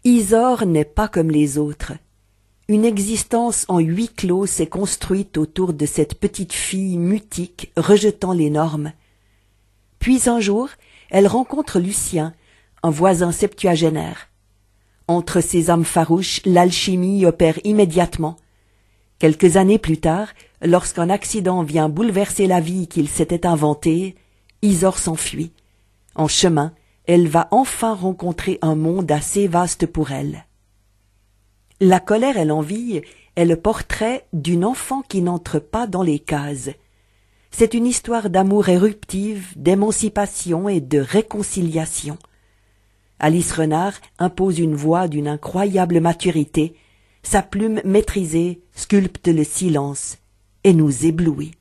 Isor n'est pas comme les autres. Une existence en huis clos s'est construite autour de cette petite fille mutique rejetant les normes. Puis un jour, elle rencontre Lucien, un voisin septuagénaire. Entre ces âmes farouches, l'alchimie opère immédiatement. Quelques années plus tard, lorsqu'un accident vient bouleverser la vie qu'il s'était inventée, Isor s'enfuit. En chemin, elle va enfin rencontrer un monde assez vaste pour elle. La colère et l'envie est le portrait d'une enfant qui n'entre pas dans les cases. C'est une histoire d'amour éruptive, d'émancipation et de réconciliation. Alice Renard impose une voix d'une incroyable maturité, sa plume maîtrisée sculpte le silence et nous éblouit.